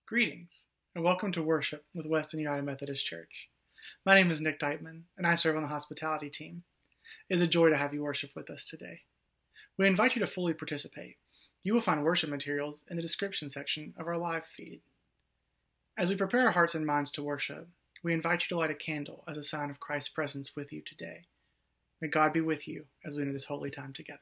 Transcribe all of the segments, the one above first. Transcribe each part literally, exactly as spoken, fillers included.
Greetings, and welcome to worship with Weston United Methodist Church. My name is Nick Deitman, and I serve on the hospitality team. It is a joy to have you worship with us today. We invite you to fully participate. You will find worship materials in the description section of our live feed. As we prepare our hearts and minds to worship, we invite you to light a candle as a sign of Christ's presence with you today. May God be with you as we enter this holy time together.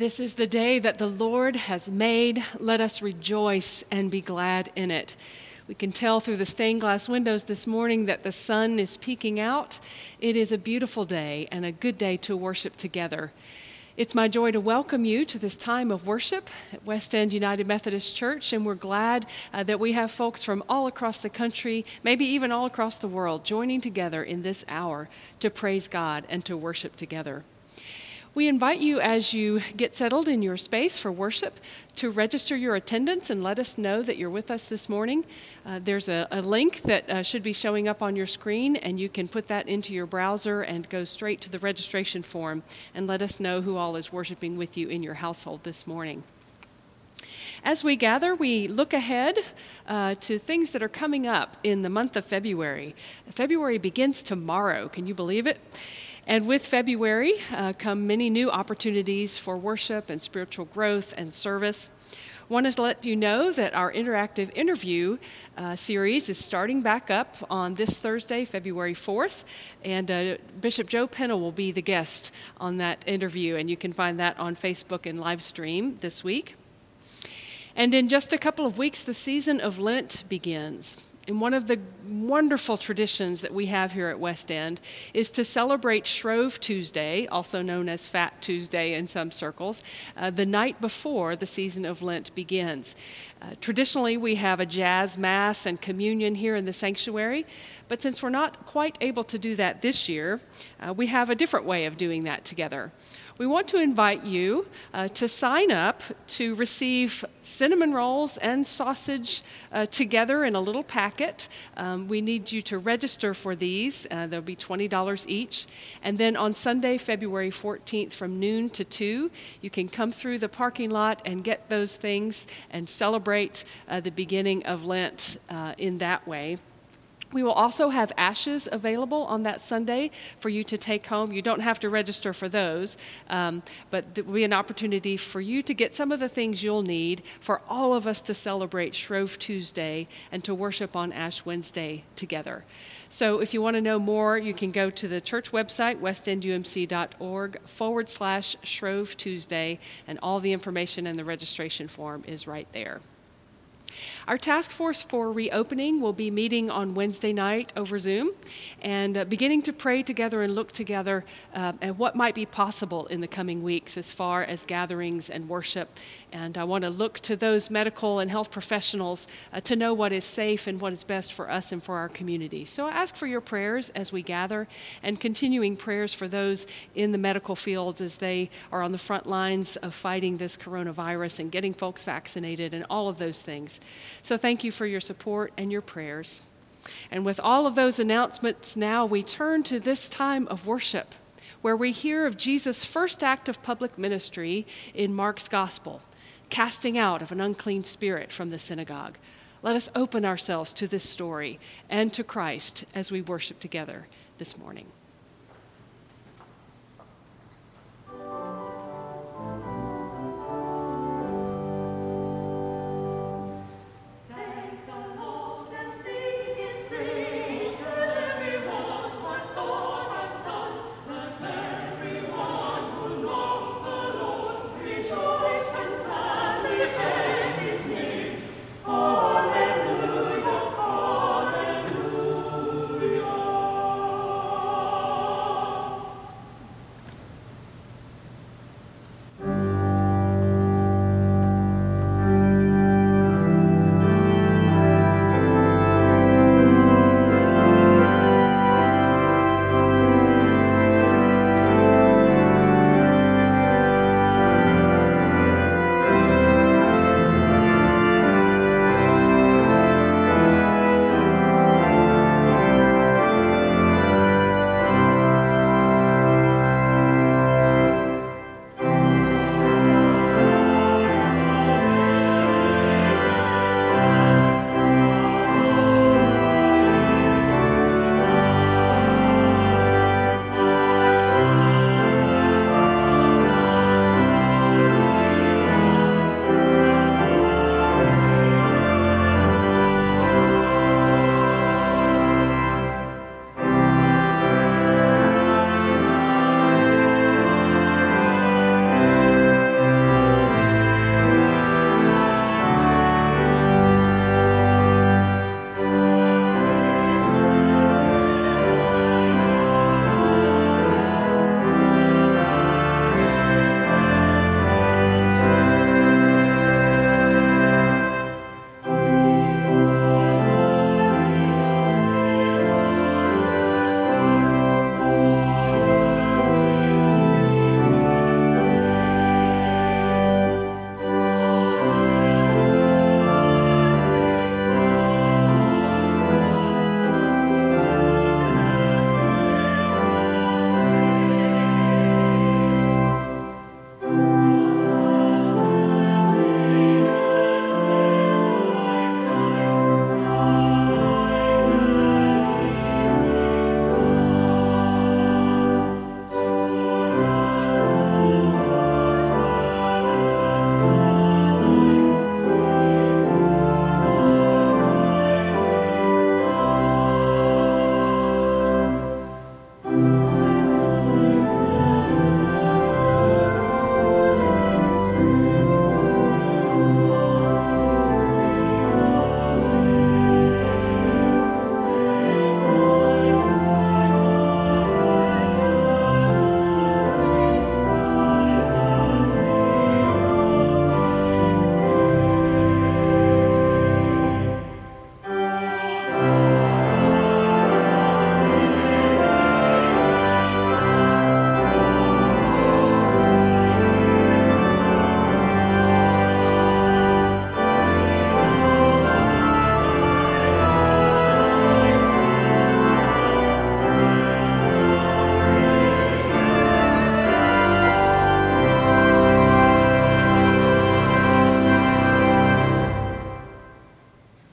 This is the day that the Lord has made. Let us rejoice and be glad in it. We can tell through the stained glass windows this morning that the sun is peeking out. It is a beautiful day and a good day to worship together. It's my joy to welcome you to this time of worship at West End United Methodist Church, and we're glad uh, that we have folks from all across the country, maybe even all across the world, joining together in this hour to praise God and to worship together. We invite you, as you get settled in your space for worship, to register your attendance and let us know that you're with us this morning. Uh, there's a, a link that uh, should be showing up on your screen, and you can put that into your browser and go straight to the registration form and let us know who all is worshiping with you in your household this morning. As we gather, we look ahead uh, to things that are coming up in the month of February. February begins tomorrow. Can you believe it? And with February uh, come many new opportunities for worship and spiritual growth and service. Wanted to let you know that our interactive interview uh, series is starting back up on this Thursday, February fourth, and uh, Bishop Joe Pennell will be the guest on that interview, and you can find that on Facebook and live stream this week. And in just a couple of weeks, the season of Lent begins. And one of the wonderful traditions that we have here at West End is to celebrate Shrove Tuesday, also known as Fat Tuesday in some circles, uh, the night before the season of Lent begins. Uh, traditionally, we have a jazz mass and communion here in the sanctuary, but since we're not quite able to do that this year, uh, we have a different way of doing that together. We want to invite you uh, to sign up to receive cinnamon rolls and sausage uh, together in a little packet. Um, we need you to register for these. Uh, they'll be twenty dollars each. And then on Sunday, February fourteenth, from noon to two, you can come through the parking lot and get those things and celebrate uh, the beginning of Lent uh, in that way. We will also have ashes available on that Sunday for you to take home. You don't have to register for those, um, but there will be an opportunity for you to get some of the things you'll need for all of us to celebrate Shrove Tuesday and to worship on Ash Wednesday together. So if you want to know more, you can go to the church website, westendumc.org forward slash Shrove Tuesday, and all the information and the registration form is right there. Our task force for reopening will be meeting on Wednesday night over Zoom and uh, beginning to pray together and look together uh, at what might be possible in the coming weeks as far as gatherings and worship. And I want to look to those medical and health professionals uh, to know what is safe and what is best for us and for our community. So I ask for your prayers as we gather, and continuing prayers for those in the medical fields as they are on the front lines of fighting this coronavirus and getting folks vaccinated and all of those things. So thank you for your support and your prayers. And with all of those announcements, now we turn to this time of worship, where we hear of Jesus' first act of public ministry in Mark's Gospel, casting out of an unclean spirit from the synagogue. Let us open ourselves to this story and to Christ as we worship together this morning. Hallelujah, hallelujah.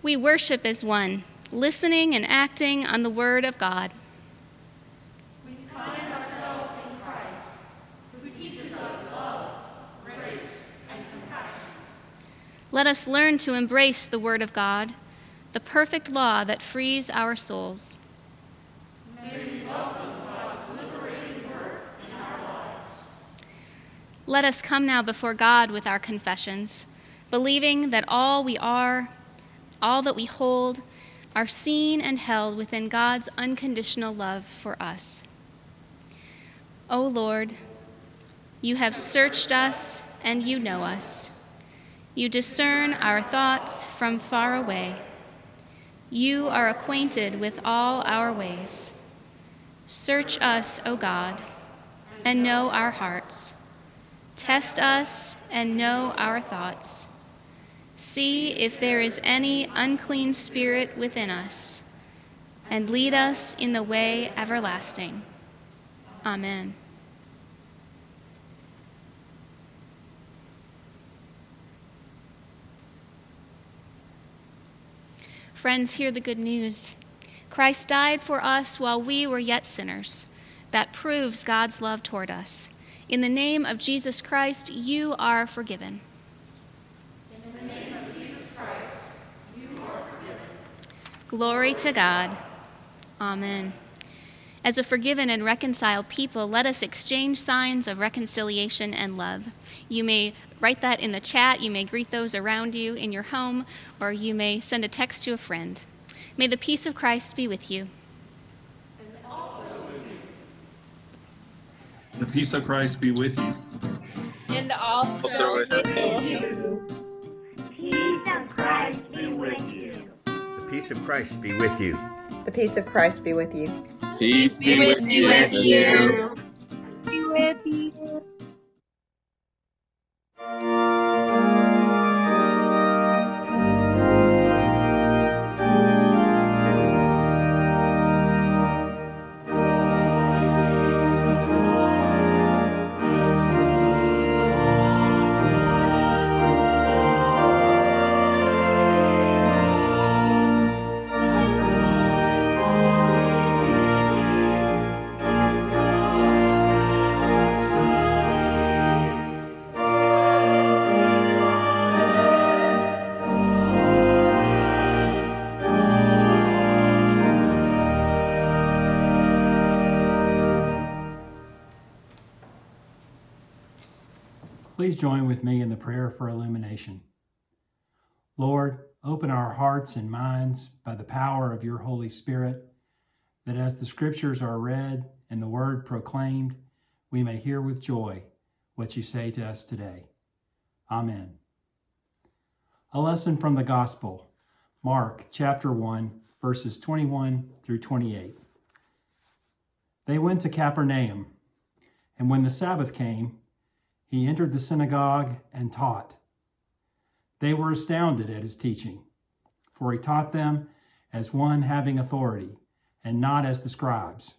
We worship as one, listening and acting on the word of God. We find ourselves in Christ, who teaches us love, grace, and compassion. Let us learn to embrace the word of God, the perfect law that frees our souls. May we welcome God's liberating work in our lives. Let us come now before God with our confessions, believing that all we are, all that we hold, are seen and held within God's unconditional love for us. O Lord, you have searched us and you know us. You discern our thoughts from far away. You are acquainted with all our ways. Search us, O God, and know our hearts. Test us and know our thoughts. See if there is any unclean spirit within us, and lead us in the way everlasting. Amen. Friends, hear the good news. Christ died for us while we were yet sinners. That proves God's love toward us. In the name of Jesus Christ, you are forgiven. In the name of Jesus Christ, you are forgiven. Glory to God. Amen. As a forgiven and reconciled people, let us exchange signs of reconciliation and love. You may write that in the chat. You may greet those around you in your home, or you may send a text to a friend. May the peace of Christ be with you. And also with you. The peace of Christ be with you. And also with you. Peace of Christ be with you. The peace of Christ be with you. The peace of Christ be with you. Peace be with you. With you. Be with you. Please join with me in the prayer for illumination. Lord, open our hearts and minds by the power of your Holy Spirit, that as the scriptures are read and the word proclaimed, we may hear with joy what you say to us today. Amen. A lesson from the Gospel, Mark chapter one, verses twenty-one through twenty-eight. They went to Capernaum, and when the Sabbath came, he entered the synagogue and taught. They were astounded at his teaching, for he taught them as one having authority, and not as the scribes.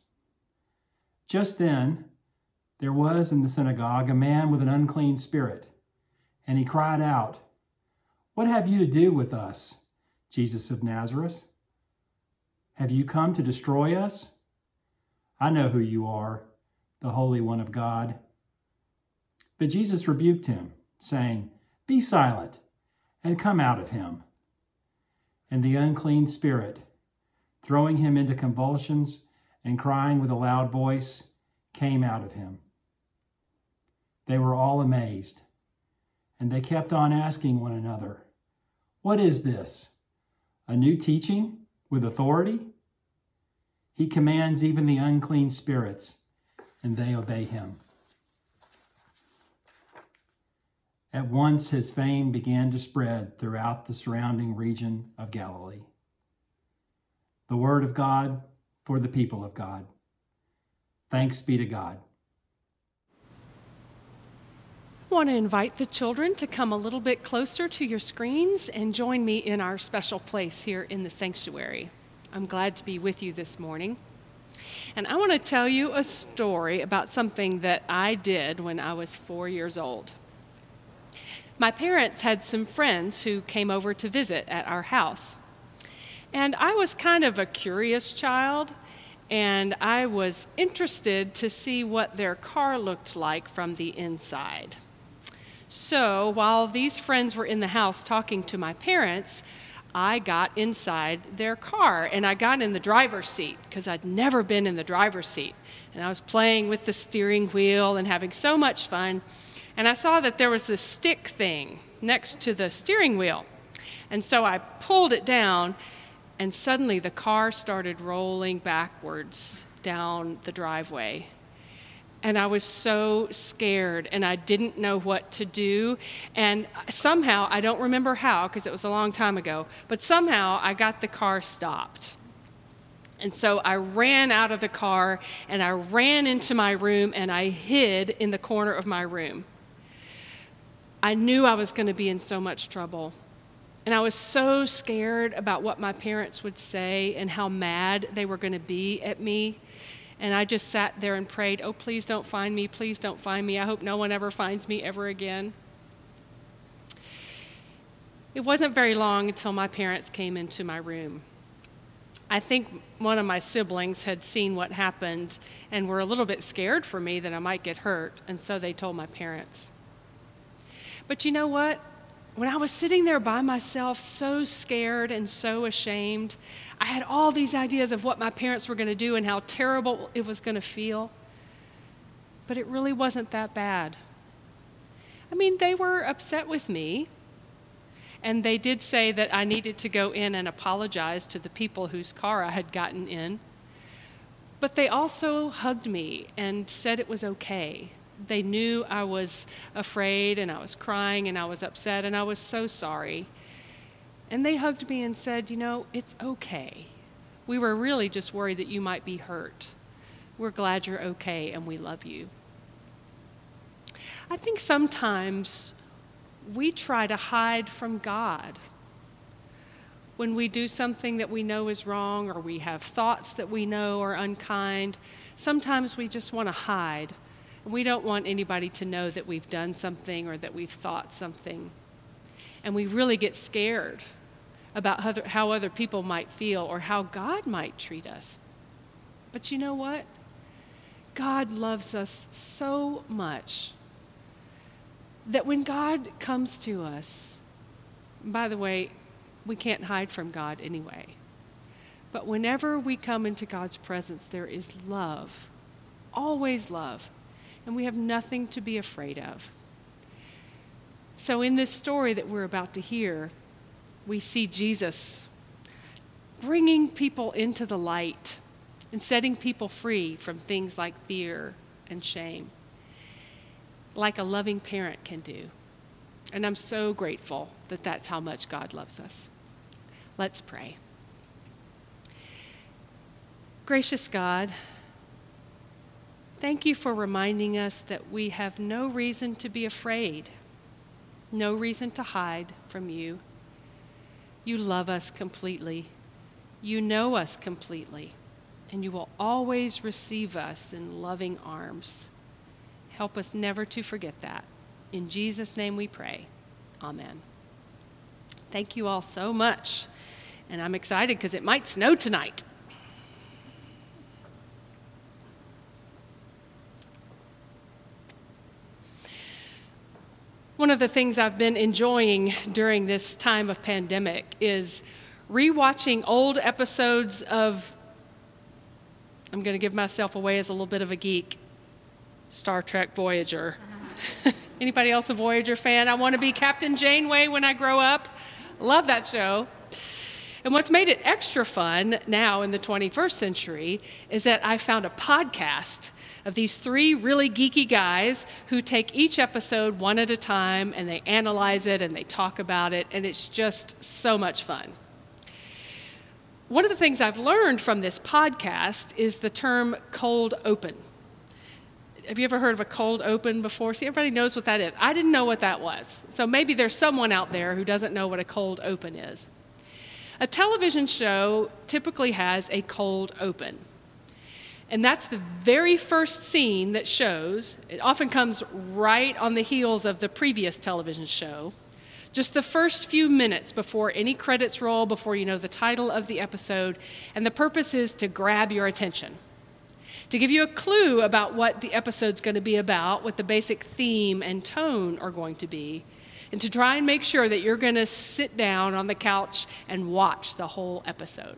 Just then, there was in the synagogue a man with an unclean spirit, and he cried out, "What have you to do with us, Jesus of Nazareth? Have you come to destroy us? I know who you are, the Holy One of God." But Jesus rebuked him, saying, "Be silent, and come out of him." And the unclean spirit, throwing him into convulsions and crying with a loud voice, came out of him. They were all amazed, and they kept on asking one another, "What is this? A new teaching with authority? He commands even the unclean spirits, and they obey him." At once his fame began to spread throughout the surrounding region of Galilee. The word of God for the people of God. Thanks be to God. I want to invite the children to come a little bit closer to your screens and join me in our special place here in the sanctuary. I'm glad to be with you this morning. And I want to tell you a story about something that I did when I was four years old. My parents had some friends who came over to visit at our house. And I was kind of a curious child, and I was interested to see what their car looked like from the inside. So while these friends were in the house talking to my parents, I got inside their car, and I got in the driver's seat because I'd never been in the driver's seat. And I was playing with the steering wheel and having so much fun. And I saw that there was this stick thing next to the steering wheel. And so I pulled it down, and suddenly the car started rolling backwards down the driveway. And I was so scared, and I didn't know what to do. And somehow, I don't remember how, because it was a long time ago, but somehow I got the car stopped. And so I ran out of the car, and I ran into my room, and I hid in the corner of my room. I knew I was going to be in so much trouble. And I was so scared about what my parents would say and how mad they were going to be at me. And I just sat there and prayed, oh, please don't find me, please don't find me. I hope no one ever finds me ever again. It wasn't very long until my parents came into my room. I think one of my siblings had seen what happened and were a little bit scared for me that I might get hurt, and so they told my parents. But you know what? When I was sitting there by myself, so scared and so ashamed, I had all these ideas of what my parents were going to do and how terrible it was going to feel. But it really wasn't that bad. I mean, they were upset with me, and they did say that I needed to go in and apologize to the people whose car I had gotten in. But they also hugged me and said it was okay. They knew I was afraid, and I was crying, and I was upset, and I was so sorry. And they hugged me and said, you know, it's okay. We were really just worried that you might be hurt. We're glad you're okay, and we love you. I think sometimes we try to hide from God. When we do something that we know is wrong, or we have thoughts that we know are unkind, sometimes we just want to hide. We don't want anybody to know that we've done something or that we've thought something. And we really get scared about how other, how other people might feel or how God might treat us. But you know what? God loves us so much that when God comes to us, by the way, we can't hide from God anyway. But whenever we come into God's presence, there is love, always love. And we have nothing to be afraid of. So in this story that we're about to hear, we see Jesus bringing people into the light and setting people free from things like fear and shame, like a loving parent can do. And I'm so grateful that that's how much God loves us. Let's pray. Gracious God, thank you for reminding us that we have no reason to be afraid, no reason to hide from you. You love us completely. You know us completely, and you will always receive us in loving arms. Help us never to forget that. In Jesus' name we pray. Amen. Thank you all so much, and I'm excited because it might snow tonight. One of the things I've been enjoying during this time of pandemic is rewatching old episodes of, I'm going to give myself away as a little bit of a geek, Star Trek Voyager. Anybody else a Voyager fan? I want to be Captain Janeway when I grow up. Love that show. And what's made it extra fun now in the twenty-first century is that I found a podcast of these three really geeky guys who take each episode one at a time, and they analyze it and they talk about it, and it's just so much fun. One of the things I've learned from this podcast is the term cold open. Have you ever heard of a cold open before? See, everybody knows what that is. I didn't know what that was. So maybe there's someone out there who doesn't know what a cold open is. A television show typically has a cold open. And that's the very first scene that shows. It often comes right on the heels of the previous television show, Just the first few minutes before any credits roll, before you know the title of the episode, and the purpose is to grab your attention, to give you a clue about what the episode's going to be about, what the basic theme and tone are going to be, and to try and make sure that you're going to sit down on the couch and watch the whole episode.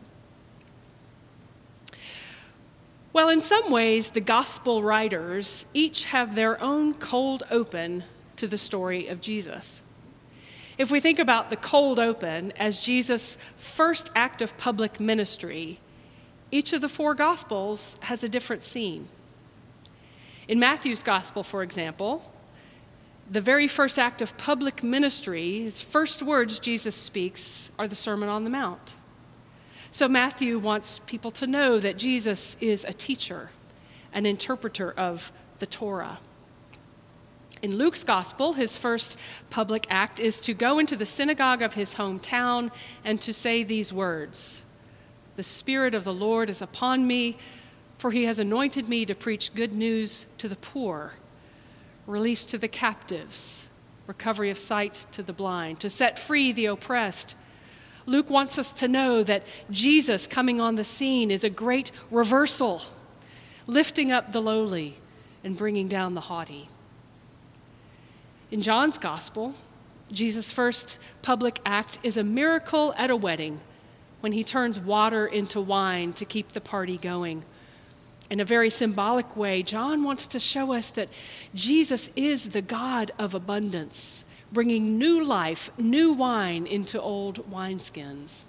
Well, in some ways, the gospel writers each have their own cold open to the story of Jesus. If we think about the cold open as Jesus' first act of public ministry, each of the four gospels has a different scene. In Matthew's gospel, for example, the very first act of public ministry, his first words Jesus speaks are the Sermon on the Mount. So Matthew wants people to know that Jesus is a teacher, an interpreter of the Torah. In Luke's gospel, his first public act is to go into the synagogue of his hometown and to say these words: "The Spirit of the Lord is upon me, for he has anointed me to preach good news to the poor, release to the captives, recovery of sight to the blind, to set free the oppressed." Luke wants us to know that Jesus coming on the scene is a great reversal, lifting up the lowly and bringing down the haughty. In John's gospel, Jesus' first public act is a miracle at a wedding when he turns water into wine to keep the party going. In a very symbolic way, John wants to show us that Jesus is the God of abundance, bringing new life, new wine into old wineskins.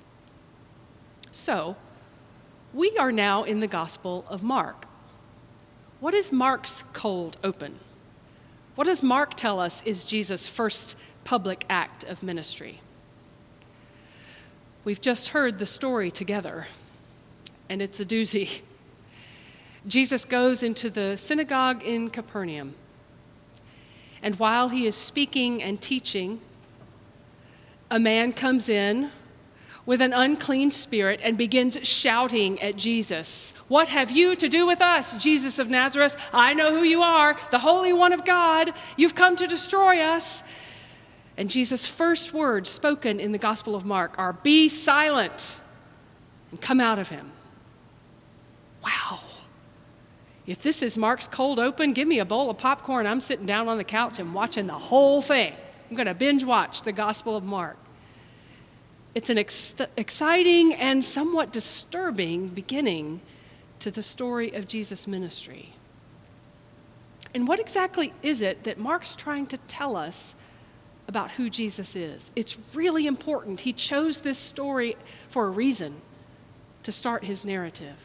So, we are now in the Gospel of Mark. What is Mark's cold open? What does Mark tell us is Jesus' first public act of ministry? We've just heard the story together, and it's a doozy. Jesus goes into the synagogue in Capernaum. And while he is speaking and teaching, a man comes in with an unclean spirit and begins shouting at Jesus. "What have you to do with us, Jesus of Nazareth? I know who you are, the Holy One of God. You've come to destroy us." And Jesus' first words spoken in the Gospel of Mark are, "Be silent and come out of him." Wow. If this is Mark's cold open, give me a bowl of popcorn. I'm sitting down on the couch and watching the whole thing. I'm going to binge watch the Gospel of Mark. It's an ex- exciting and somewhat disturbing beginning to the story of Jesus' ministry. And what exactly is it that Mark's trying to tell us about who Jesus is? It's really important. He chose this story for a reason, to start his narrative.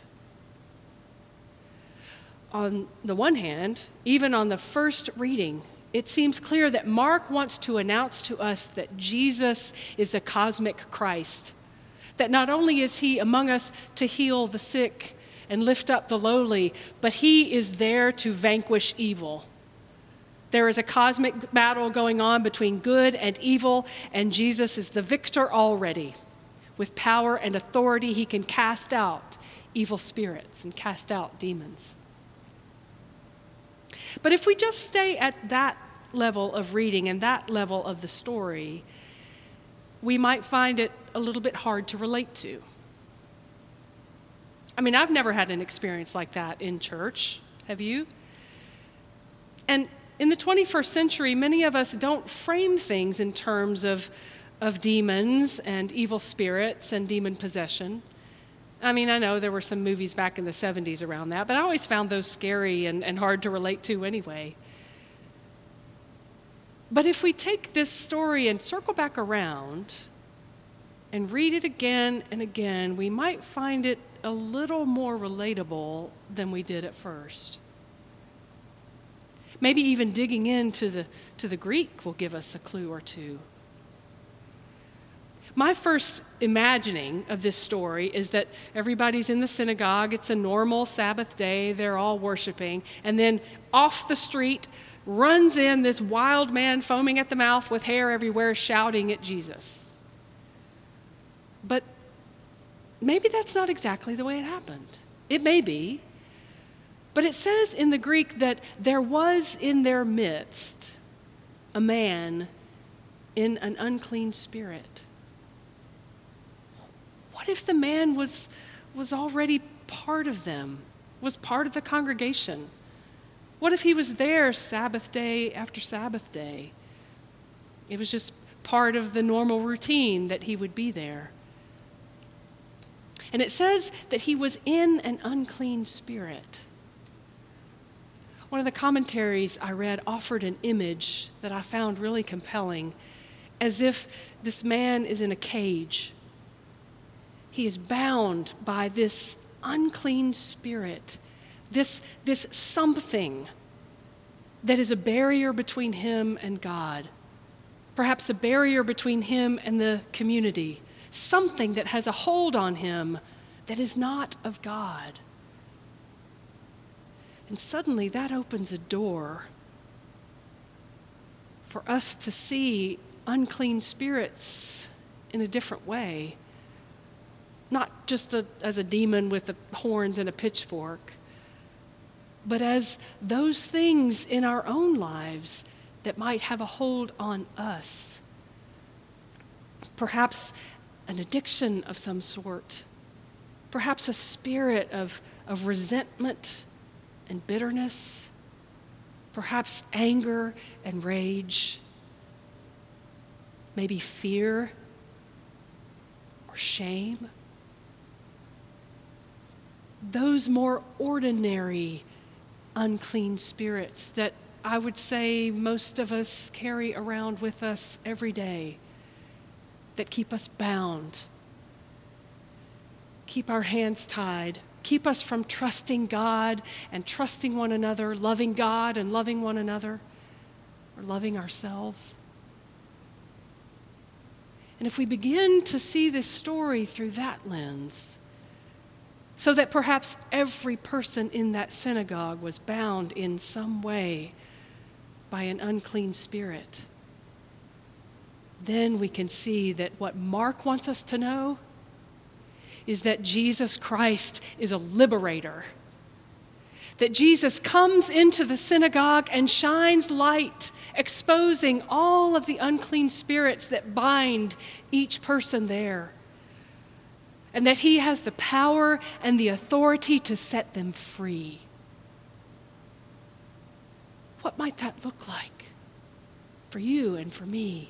On the one hand, even on the first reading, it seems clear that Mark wants to announce to us that Jesus is the cosmic Christ, that not only is he among us to heal the sick and lift up the lowly, but he is there to vanquish evil. There is a cosmic battle going on between good and evil, and Jesus is the victor already. With power and authority, he can cast out evil spirits and cast out demons. But if we just stay at that level of reading and that level of the story, we might find it a little bit hard to relate to. I mean, I've never had an experience like that in church. Have you? And in the twenty-first century, many of us don't frame things in terms of, of demons and evil spirits and demon possession. I mean, I know there were some movies back in the seventies around that, but I always found those scary and, and hard to relate to anyway. But if we take this story and circle back around and read it again and again, we might find it a little more relatable than we did at first. Maybe even digging into the, to the Greek will give us a clue or two. My first imagining of this story is that everybody's in the synagogue. It's a normal Sabbath day. They're all worshiping. And then off the street runs in this wild man foaming at the mouth with hair everywhere, shouting at Jesus. But maybe that's not exactly the way it happened. It may be. But it says in the Greek that there was in their midst a man in an unclean spirit? What if the man was, was already part of them, was part of the congregation? What if he was there Sabbath day after Sabbath day? It was just part of the normal routine that he would be there. And it says that he was in an unclean spirit. One of the commentaries I read offered an image that I found really compelling, as if this man is in a cage. He is bound by this unclean spirit, this, this something that is a barrier between him and God, perhaps a barrier between him and the community, something that has a hold on him that is not of God. And suddenly that opens a door for us to see unclean spirits in a different way. Not just a, as a demon with the horns and a pitchfork, but as those things in our own lives that might have a hold on us. Perhaps an addiction of some sort. Perhaps a spirit of, of resentment and bitterness. Perhaps anger and rage. Maybe fear or shame. Those more ordinary unclean spirits that I would say most of us carry around with us every day, that keep us bound, keep our hands tied, keep us from trusting God and trusting one another, loving God and loving one another, or loving ourselves. And if we begin to see this story through that lens, so that perhaps every person in that synagogue was bound in some way by an unclean spirit, then we can see that what Mark wants us to know is that Jesus Christ is a liberator. That Jesus comes into the synagogue and shines light, exposing all of the unclean spirits that bind each person there. And that he has the power and the authority to set them free. What might that look like for you and for me?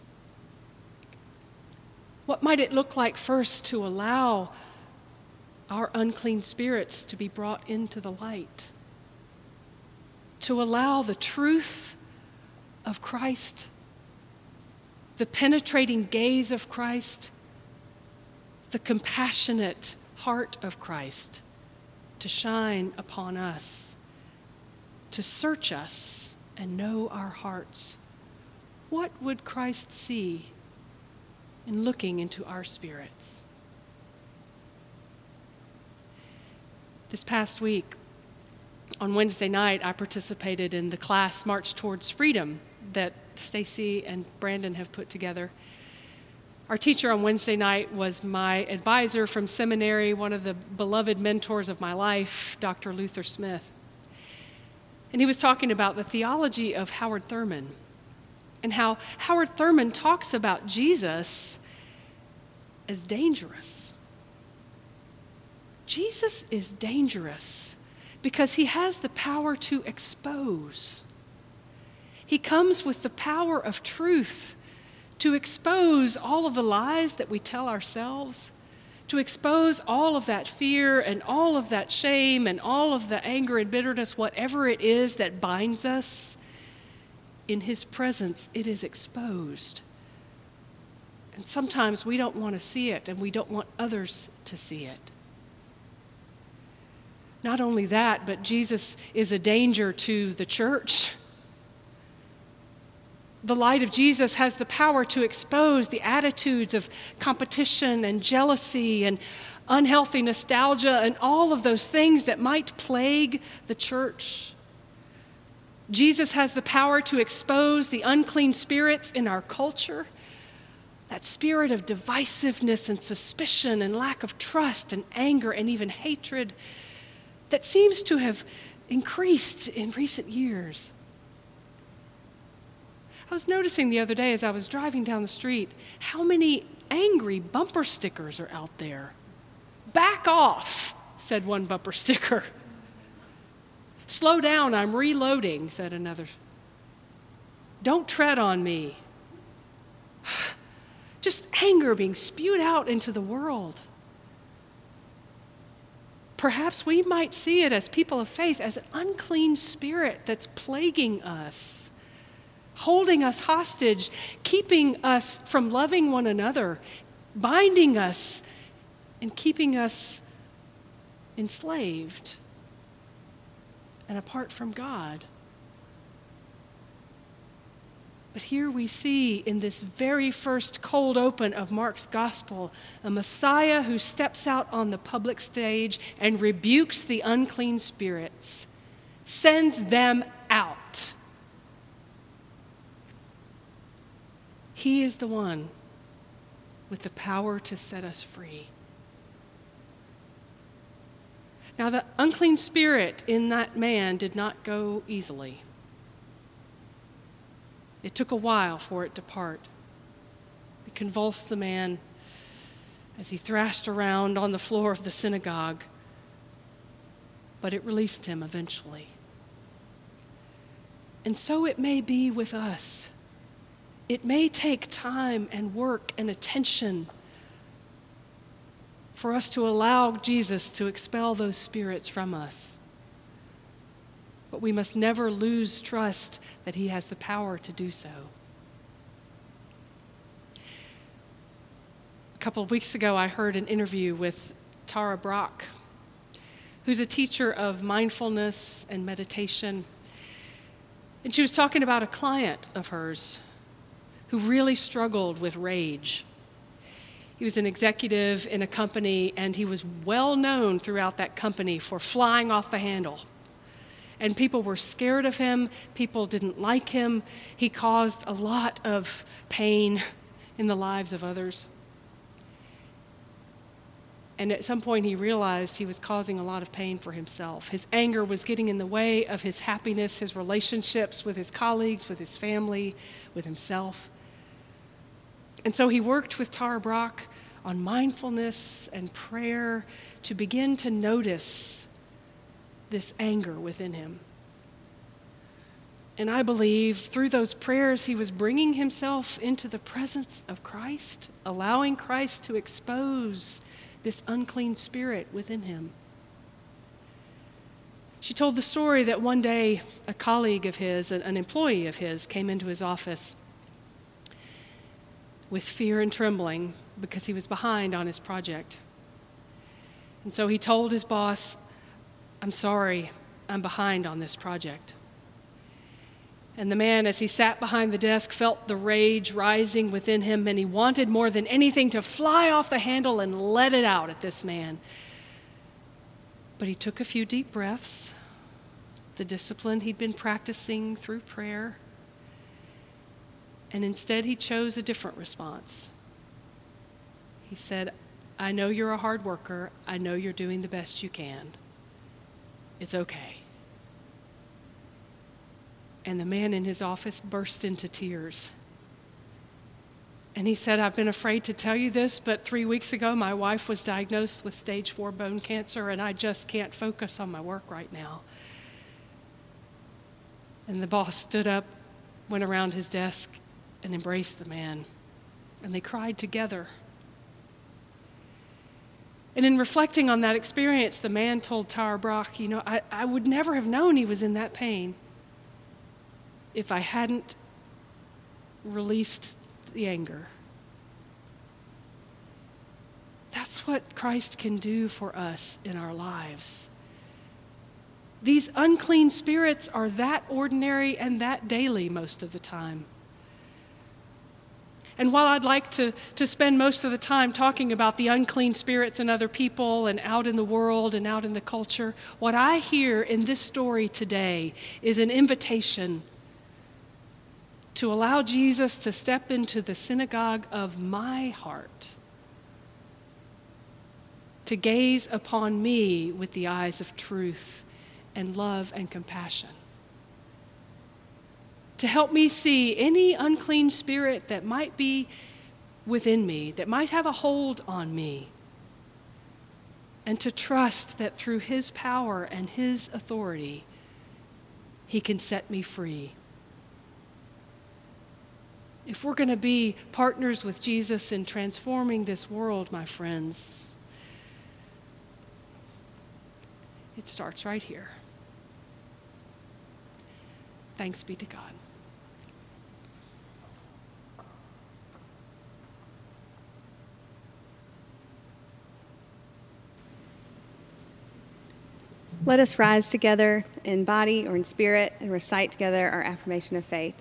What might it look like first to allow our unclean spirits to be brought into the light? To allow the truth of Christ, the penetrating gaze of Christ, the compassionate heart of Christ to shine upon us, to search us and know our hearts. What would Christ see in looking into our spirits? This past week, on Wednesday night, I participated in the class March Towards Freedom that Stacy and Brandon have put together. Our teacher on Wednesday night was my advisor from seminary, one of the beloved mentors of my life, Doctor Luther Smith. And he was talking about the theology of Howard Thurman and how Howard Thurman talks about Jesus as dangerous. Jesus is dangerous because he has the power to expose. He comes with the power of truth to expose all of the lies that we tell ourselves, to expose all of that fear and all of that shame and all of the anger and bitterness, whatever it is that binds us. In his presence, it is exposed. And sometimes we don't want to see it, and we don't want others to see it. Not only that, but Jesus is a danger to the church. The light of Jesus has the power to expose the attitudes of competition and jealousy and unhealthy nostalgia and all of those things that might plague the church. Jesus has the power to expose the unclean spirits in our culture, that spirit of divisiveness and suspicion and lack of trust and anger and even hatred that seems to have increased in recent years. I was noticing the other day as I was driving down the street how many angry bumper stickers are out there. Back off, said one bumper sticker. Slow down, I'm reloading, said another. Don't tread on me. Just anger being spewed out into the world. Perhaps we might see it as people of faith as an unclean spirit that's plaguing us, holding us hostage, keeping us from loving one another, binding us, and keeping us enslaved and apart from God. But here we see in this very first cold open of Mark's gospel, a Messiah who steps out on the public stage and rebukes the unclean spirits, sends them out. He is the one with the power to set us free. Now, the unclean spirit in that man did not go easily. It took a while for it to part. It convulsed the man as he thrashed around on the floor of the synagogue, but it released him eventually. And so it may be with us. It may take time and work and attention for us to allow Jesus to expel those spirits from us. But we must never lose trust that he has the power to do so. A couple of weeks ago, I heard an interview with Tara Brach, who's a teacher of mindfulness and meditation. And she was talking about a client of hers who really struggled with rage. He was an executive in a company, and he was well known throughout that company for flying off the handle. And people were scared of him. People didn't like him. He caused a lot of pain in the lives of others. And at some point he realized he was causing a lot of pain for himself. His anger was getting in the way of his happiness, his relationships with his colleagues, with his family, with himself. And so he worked with Tara Brach on mindfulness and prayer to begin to notice this anger within him. And I believe through those prayers he was bringing himself into the presence of Christ, allowing Christ to expose this unclean spirit within him. She told the story that one day a colleague of his, an employee of his, came into his office with fear and trembling because he was behind on his project. And so he told his boss, "I'm sorry, I'm behind on this project." And the man, as he sat behind the desk, felt the rage rising within him, and he wanted more than anything to fly off the handle and let it out at this man. But he took a few deep breaths, the discipline he'd been practicing through prayer, and instead he chose a different response. He said, "I know you're a hard worker. I know you're doing the best you can. It's okay." And the man in his office burst into tears. And he said, "I've been afraid to tell you this, but three weeks ago my wife was diagnosed with stage four bone cancer, and I just can't focus on my work right now." And the boss stood up, went around his desk, and embraced the man. And they cried together. And in reflecting on that experience, the man told Tara Brach, you know, I, I would never have known he was in that pain if I hadn't released the anger. That's what Christ can do for us in our lives. These unclean spirits are that ordinary and that daily most of the time. And while I'd like to, to spend most of the time talking about the unclean spirits in other people and out in the world and out in the culture, what I hear in this story today is an invitation to allow Jesus to step into the synagogue of my heart, to gaze upon me with the eyes of truth and love and compassion. to help me see any unclean spirit that might be within me, that might have a hold on me, and to trust that through his power and his authority, he can set me free. If we're going to be partners with Jesus in transforming this world, my friends, it starts right here. Thanks be to God. Let us rise together in body or in spirit and recite together our affirmation of faith.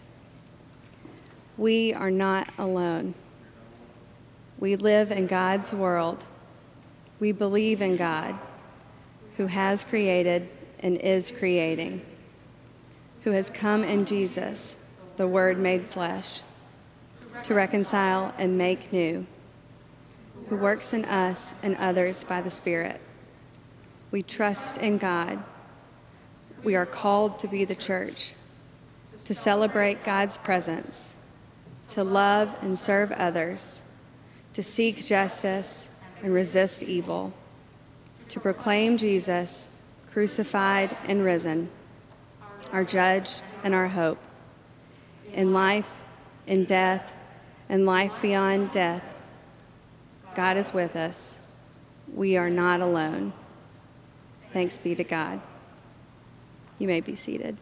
We are not alone. We live in God's world. We believe in God, who has created and is creating, who has come in Jesus, the Word made flesh, to reconcile and make new, who works in us and others by the Spirit. We trust in God. We are called to be the church, to celebrate God's presence, to love and serve others, to seek justice and resist evil, to proclaim Jesus crucified and risen, our judge and our hope. In life, in death, and life beyond death, God is with us. We are not alone. Thanks be to God. You may be seated.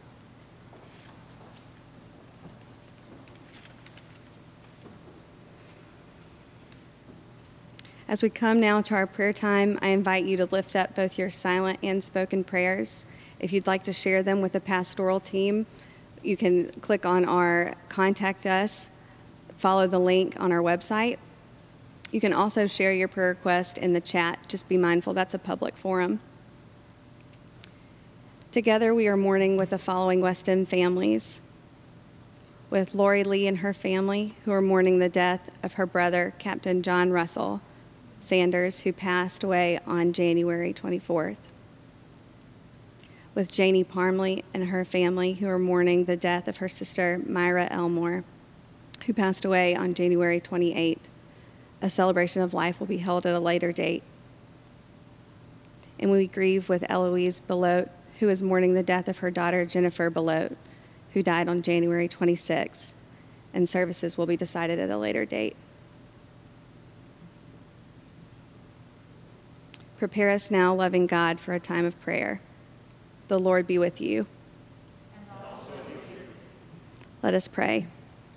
As we come now to our prayer time, I invite you to lift up both your silent and spoken prayers. If you'd like to share them with the pastoral team, you can click on our Contact Us, follow the link on our website. You can also share your prayer request in the chat. Just be mindful, that's a public forum. Together, we are mourning with the following West End families. With Lori Lee and her family, who are mourning the death of her brother, Captain John Russell Sanders, who passed away on January twenty-fourth. With Janie Parmley and her family, who are mourning the death of her sister, Myra Elmore, who passed away on January twenty-eighth. A celebration of life will be held at a later date. And we grieve with Eloise Belote, who is mourning the death of her daughter, Jennifer Belote, who died on January twenty-sixth, and services will be decided at a later date. Prepare us now, loving God, for a time of prayer. The Lord be with you. And also with you. Let us pray.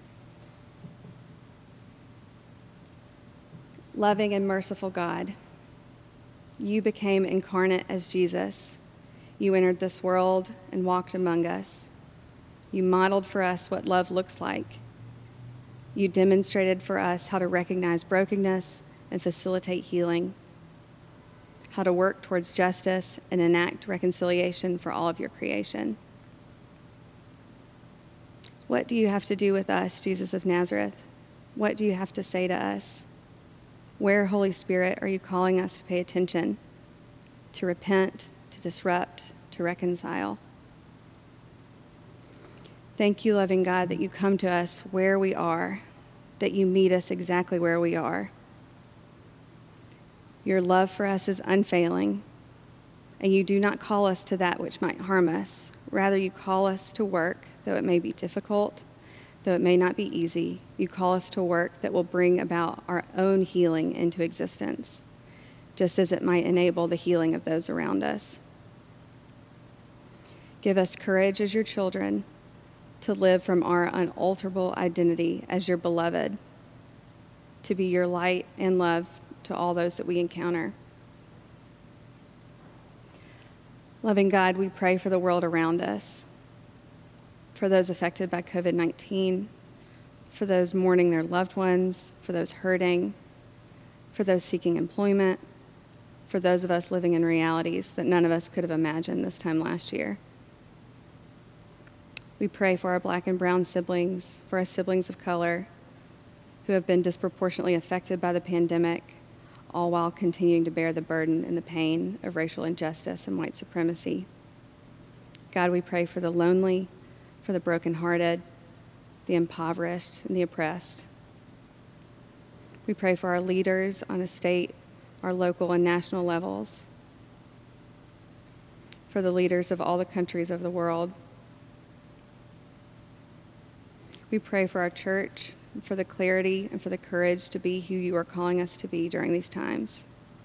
Loving and merciful God, you became incarnate as Jesus. You entered this world and walked among us. You modeled for us what love looks like. You demonstrated for us how to recognize brokenness and facilitate healing, how to work towards justice and enact reconciliation for all of your creation. What do you have to do with us, Jesus of Nazareth? What do you have to say to us? Where, Holy Spirit, are you calling us to pay attention, to repent, to disrupt, to reconcile? Thank you, loving God, that you come to us where we are, that you meet us exactly where we are. Your love for us is unfailing, and you do not call us to that which might harm us. Rather, you call us to work, though it may be difficult, though it may not be easy. You call us to work that will bring about our own healing into existence, just as it might enable the healing of those around us. Give us courage as your children to live from our unalterable identity as your beloved, to be your light and love to all those that we encounter. Loving God, we pray for the world around us, for those affected by covid nineteen, for those mourning their loved ones, for those hurting, for those seeking employment, for those of us living in realities that none of us could have imagined this time last year. We pray for our black and brown siblings, for our siblings of color who have been disproportionately affected by the pandemic, all while continuing to bear the burden and the pain of racial injustice and white supremacy. God, we pray for the lonely, for the brokenhearted, the impoverished, and the oppressed. We pray for our leaders on a state, our local and national levels, for the leaders of all the countries of the world. We pray for our church, for the clarity and for the courage to be who you are calling us to be during these times.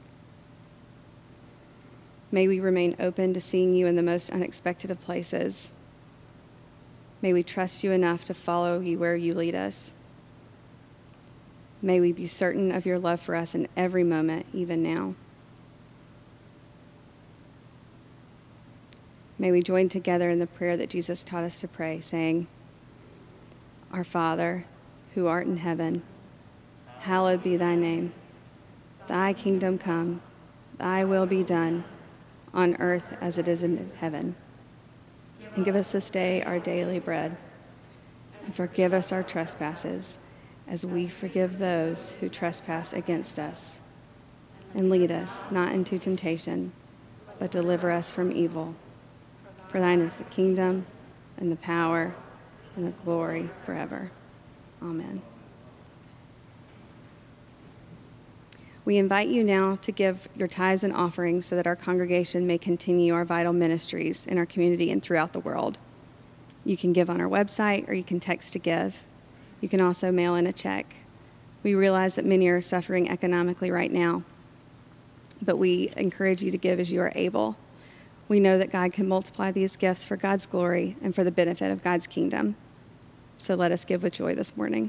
May we remain open to seeing you in the most unexpected of places. May we trust you enough to follow you where you lead us. May we be certain of your love for us in every moment, even now. May we join together in the prayer that Jesus taught us to pray, saying, Our Father, who art in heaven, hallowed be thy name. Thy kingdom come, thy will be done, on earth as it is in heaven. And give us this day our daily bread, and forgive us our trespasses, as we forgive those who trespass against us. And lead us not into temptation, but deliver us from evil. For thine is the kingdom, and the power, and the glory forever. Amen. We invite you now to give your tithes and offerings so that our congregation may continue our vital ministries in our community and throughout the world. You can give on our website, or you can text to give. You can also mail in a check. We realize that many are suffering economically right now, but we encourage you to give as you are able. We know that God can multiply these gifts for God's glory and for the benefit of God's kingdom. So let us give with joy this morning.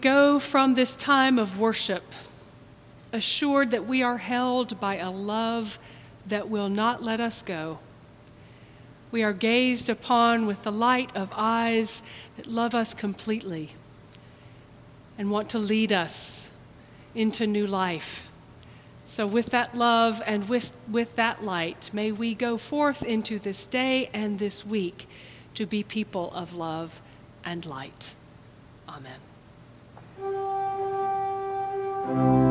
go from this time of worship assured that we are held by a love that will not let us go. We are gazed upon with the light of eyes that love us completely and want to lead us into new life. So with that love and with, with that light, may we go forth into this day and this week to be people of love and light. Amen.